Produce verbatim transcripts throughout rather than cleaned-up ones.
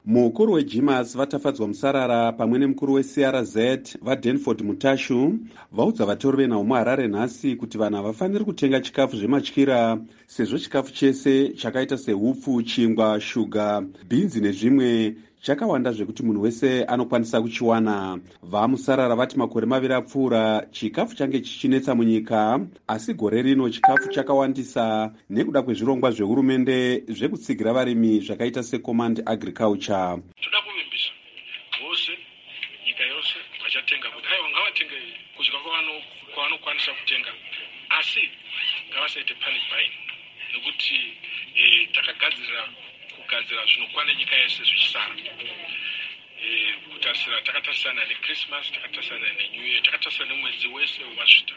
Mukuru weGimas vatafadzwa musarara pamwe nemukuru weC R Z vaDanford Mutashu vaudza vatori venhau muHarare nhasi kuti vanhu havafaniri kutenga chikafu zvematyira sezvo chikafu chese chakaita sehupfu, chingwa, shuga, bhinzi nezvimwe chakawanda zvekuti munhu wese anokwanisa kuchiwana. Vamusarara vati makore maviri apfuura chikafu change chichinetsa munyika, asi gore rino chikafu chakawandisa nekuda kwezvirongwa zvehurumende zvekutsigira varimi zvakaita seCommand Agriculture. Toda kuvimbisa vose nyika yose vachatenga kuti haiwa ngavatenge kudya kwavanokwanisa kutenga, asi ngavasaite panic buying nekuti eh, takagadzirira kugadzira zvinokwana nyika yese zvichisara. Eh, kutasira takatasana neChristmas, takatasana neNew Year, takatasana nemwedzi wese wemasvita.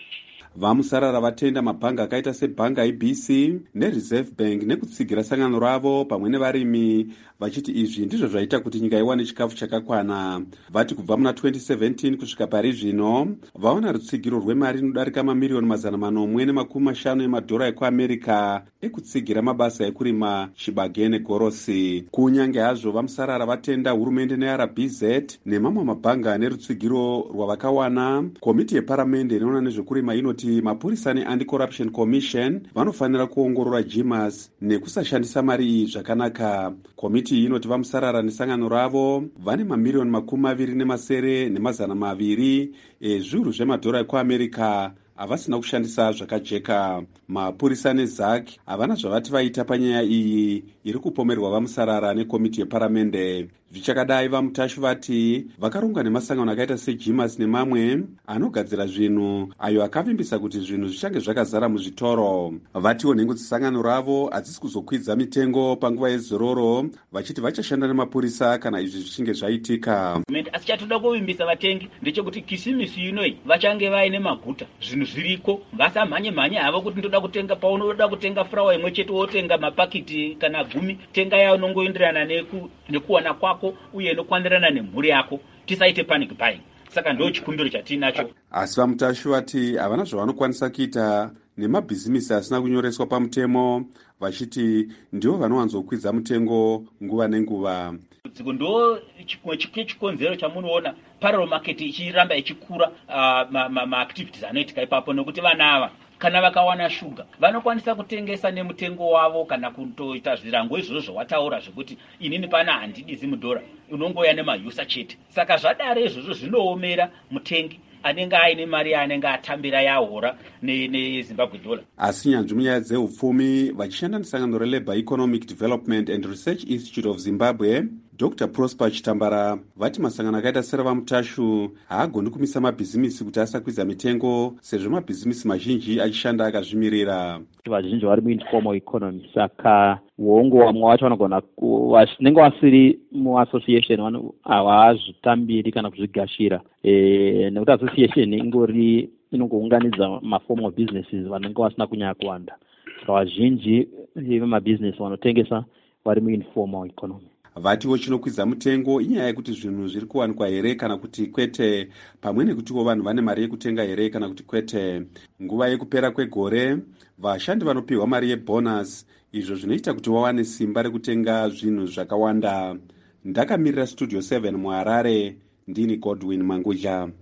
Vamusarara vatenda mabhanga akaita sebhanga I B C neReserve Bank nekutsigira sangano ravo pamwe nevarimi vachiti izvi ndizvo zvaita kuti nyika iwane chikafu chakakwana. Vati kubva muna twenty seventeen kusvika pari zvino vaona rutsigiro rwemari inodarika mamiriyoni mazana manomwe nemakumi mashanu emadhora ekuAmerica ekutsigira mabasa ekurima chibage negorosi. Kunyange hazvo vamusarara vatenda hurumende neR B Z nemamwe mabhanga nerutsigiro rwavakawana, komiti yeparamende inoona nezvekurima inoti mapurisa neAnti-Corruption Commission vanofanira kuongorora Gimas nekusashandisa mari iyi zvakanaka. Komiti iyi inoti vamusarara nesangano ravo vane mamiriyoni makumi maviri nemasere nemazana maviri ezviuru zvemadhora ekuAmerica havasina kushandisa zvakajeka. Mapurisa neZ A C havana zvavati vaita panyaya iyi iri kupomerwa vamusarara nekomiti yeparamende. Zvichakadai vaMutashu vati vakaronga nemasangano akaita seGimas nemamwe anogadzira zvinhu ayo akavimbisa kuti zvinhu zvichange zvakazara muzvitoro. Vatiwo nhengo dzesangano ravo hadzisi kuzokwidza mitengo panguva yezororo, vachiti vachashanda nemapurisa kana izvi zvichinge zvaitika. Asi chatoda kuvimbisa vatengi ndechekuti kisimisi inoi vachange vaine maguta zvinhu zviriko, vasamhanye mhanye havo kuti ndoda kutenga. Paunoda kutenga furawa imwe chete wotenga mapakiti kana gumi, tenga yayo nongoenderana neku, nekuwana kwako uye nokwandirana nemhuri yako, tisaite panic buying. Saka ndo chikumbiro chatinacho. Asi vaMutashu vati havana zvavanokwanisa kuita nemabhizimisi asina kunyoreswa pamutemo, vachiti ndivo vanowanzokwidza mutengo nguva nenguva. Ndo chimwe chikonzero chamunoona parallel market ichiramba ichikura, uh, ma, ma, ma activities anoitika ipapo, nekuti vana ava kana vakawana shuga vanokwanisa kutengesa nemutengo wavo kana kutoita zvirango izvozvo zvawataura zvekuti inini pana handidi mudhora, unongoya nemausa chete. Saka zvadare izvozvo zvinoomera mutengi anenge aine mari anenge atambira yahora neZimbabwe dollar. Asi nyanzvi munyaya dzeupfumi vachishanda nesangano reLabour Economic Development and Research Institute of Zimbabwe, Doctor Prosper Chitambara vati masangano akaita seravaMutashu haagoni kumisa mabhizimisi kuti asakwidza mitengo sezvo mabhizimisi mazhinji achishanda akazvimirira. Vazhinji vari muinformal economy, saka uongo vamwe vacho vanogona vanenge vasiri muassociation havazvitambiri kana kuzvigashira, e, nekuti association ingori inongounganidza maformal businesses vanenge vasina kunyanya kuwanda. Saka vazhinji vemabusiness vanotengesa vari muinformal economy. Vatiwo chinokwidza mutengo inyaya yekuti zvinhu zviri kuwanikwa here kana kuti kwete, pamwe nekutiwo vanhu vane mari yekutenga here kana kuti kwete. Nguva yekupera kwegore vashandi vanopiwa mari yebonus, izvo zvinoita kuti vawane simba rekutenga zvinhu zvakawanda. Ndakamirira Studio seven muHarare, ndini Godwin Manguja.